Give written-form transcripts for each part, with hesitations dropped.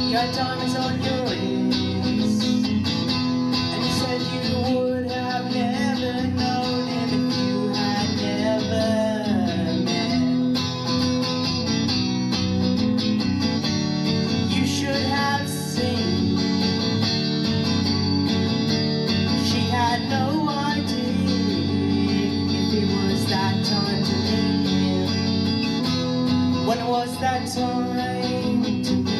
You had diamonds on your wrist, and you said you would have never known him if you had never met. You should have seen. She had no idea if it was that time to meet him. When it was that time to meet.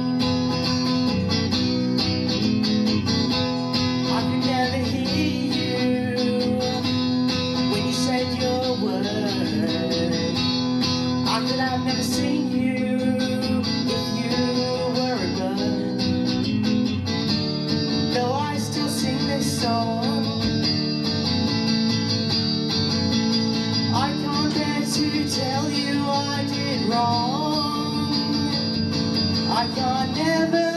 I could never hear you when you said your word. I could have never seen you if you were a bird. Though I still sing this song, I can't bear to tell you I did wrong. I can't never